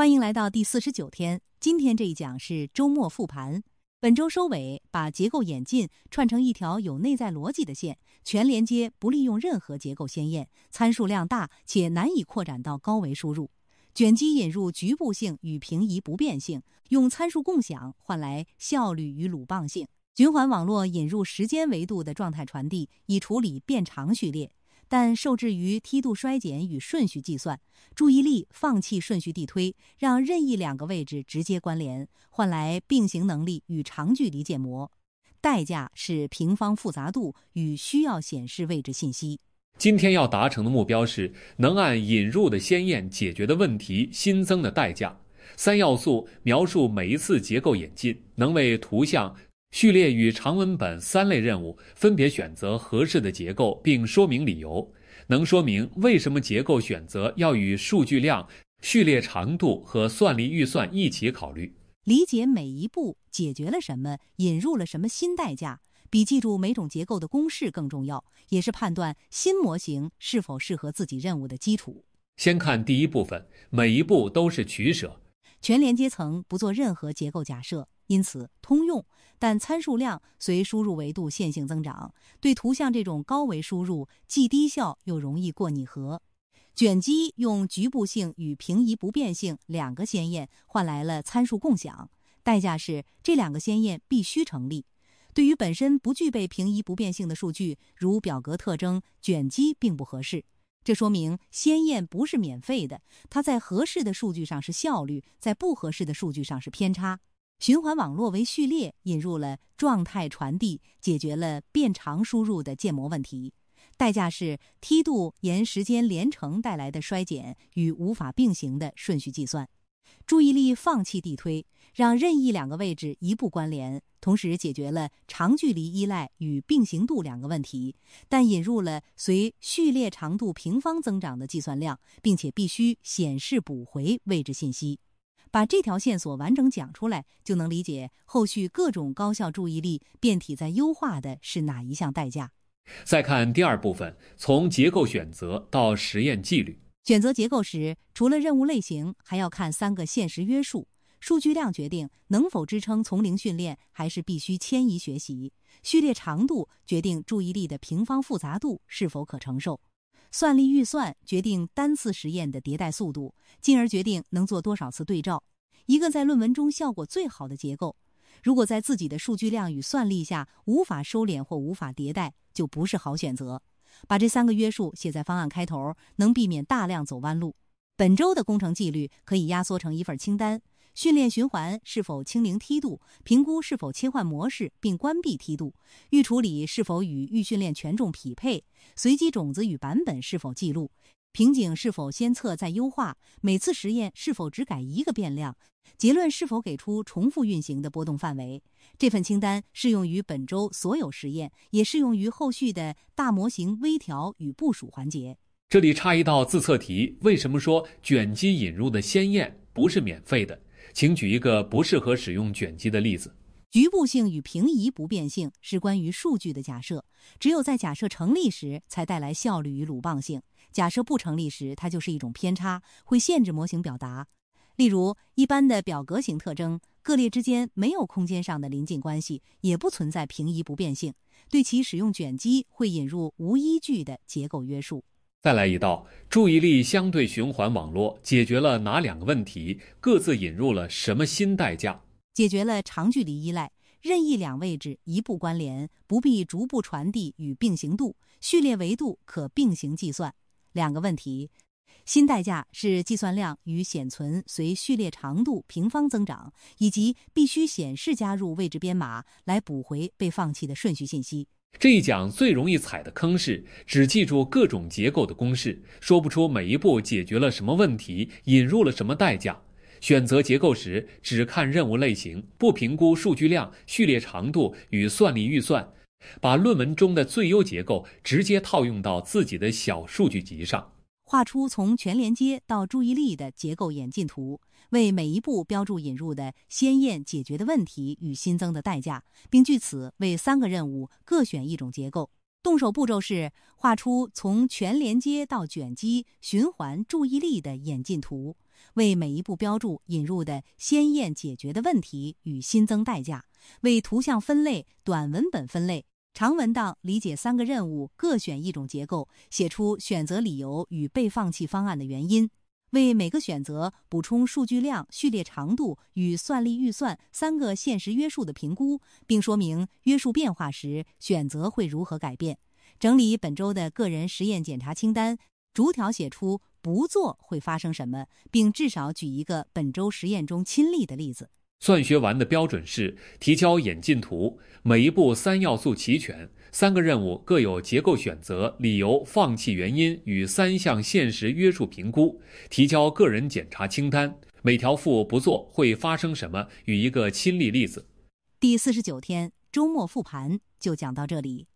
欢迎来到第49天，今天这一讲是周末复盘。本周收尾，把结构演进串成一条有内在逻辑的线，全连接不利用任何结构先验，参数量大且难以扩展到高维输入。卷积引入局部性与平移不变性，用参数共享换来效率与鲁棒性。循环网络引入时间维度的状态传递，以处理变长序列，但受制于梯度衰减与顺序计算，注意力放弃顺序递推，让任意两个位置直接关联，换来并行能力与长距离建模。代价是平方复杂度与需要显示位置信息。 今天要达成的目标是能按引入的先验解决的问题新增的代价。3要素描述每一次结构演进，能为图像、序列与长文本3类任务分别选择合适的结构并说明理由，能说明为什么结构选择要与数据量、序列长度和算力预算一起考虑。 理解每一步解决了什么，引入了什么新代价，比记住每种结构的公式更重要，也是判断新模型是否适合自己任务的基础。 先看第一部分，每一步都是取舍。 全连接层不做任何结构假设，因此通用，但参数量随输入维度线性增长，对图像这种高维输入既低效又容易过拟合。卷积用局部性与平移不变性两个先验换来了参数共享，代价是这两个先验必须成立。对于本身不具备平移不变性的数据，如表格特征，卷积并不合适。这说明先验不是免费的，它在合适的数据上是效率，在不合适的数据上是偏差。循环网络为序列引入了状态传递，解决了变长输入的建模问题。代价是梯度沿时间连程带来的衰减与无法并行的顺序计算。注意力放弃递推，让任意两个位置一步关联，同时解决了长距离依赖与并行度两个问题，但引入了随序列长度平方增长的计算量，并且必须显示补回位置信息。把这条线索完整讲出来，就能理解后续各种高效注意力变体在优化的是哪一项代价。 再看第二部分，从结构选择到实验纪律。 选择结构时，除了任务类型，还要看3个现实约束。数据量决定能否支撑从零训练，还是必须迁移学习。序列长度决定注意力的平方复杂度是否可承受。算力预算决定单次实验的迭代速度，进而决定能做多少次对照。一个在论文中效果最好的结构，如果在自己的数据量与算力下无法收敛或无法迭代，就不是好选择。把这3个约束写在方案开头，能避免大量走弯路。本周的工程纪律可以压缩成一份清单：训练循环是否清零梯度，评估是否切换模式并关闭梯度，预处理是否与预训练权重匹配，随机种子与版本是否记录，瓶颈是否先测再优化，每次实验是否只改一个变量，结论是否给出重复运行的波动范围。这份清单适用于本周所有实验，也适用于后续的大模型微调与部署环节。 这里插一道自测题，为什么说卷积引入的先验不是免费的？请举一个不适合使用卷积的例子。 局部性与平移不变性是关于数据的假设，只有在假设成立时才带来效率与鲁棒性，假设不成立时它就是一种偏差，会限制模型表达。例如一般的表格型特征，各列之间没有空间上的临近关系，也不存在平移不变性，对其使用卷积会引入无依据的结构约束。 再来一道，注意力相对循环网络解决了哪2个问题，各自引入了什么新代价？ 解决了长距离依赖，任意两位置一步关联，不必逐步传递与并行度，序列维度可并行计算2个问题。新代价是计算量与显存随序列长度平方增长，以及必须显示加入位置编码来补回被放弃的顺序信息。 这一讲最容易踩的坑是只记住各种结构的公式，说不出每一步解决了什么问题，引入了什么代价。选择结构时只看任务类型，不评估数据量、序列长度与算力预算，把论文中的最优结构直接套用到自己的小数据集上。 画出从全连接到注意力的结构演进图，为每一步标注引入的先验解决的问题与新增的代价，并据此为3个任务各选一种结构。动手步骤是画出从全连接到卷积、循环注意力的演进图， 为每一步标注引入的先验解决的问题与新增代价，为图像分类、短文本分类、长文档理解3个任务各选一种结构，写出选择理由与被放弃方案的原因，为每个选择补充数据量、序列长度与算力预算3个现实约束的评估，并说明约束变化时选择会如何改变。整理本周的个人实验检查清单，逐条写出不做会发生什么，并至少举一个本周实验中亲历的例子。 算学完的标准是提交演进图，每一步3要素齐全，3个任务各有结构选择、理由、放弃原因与3项现实约束评估，提交个人检查清单，每条附不做会发生什么与一个亲历例子。 第49天周末复盘就讲到这里。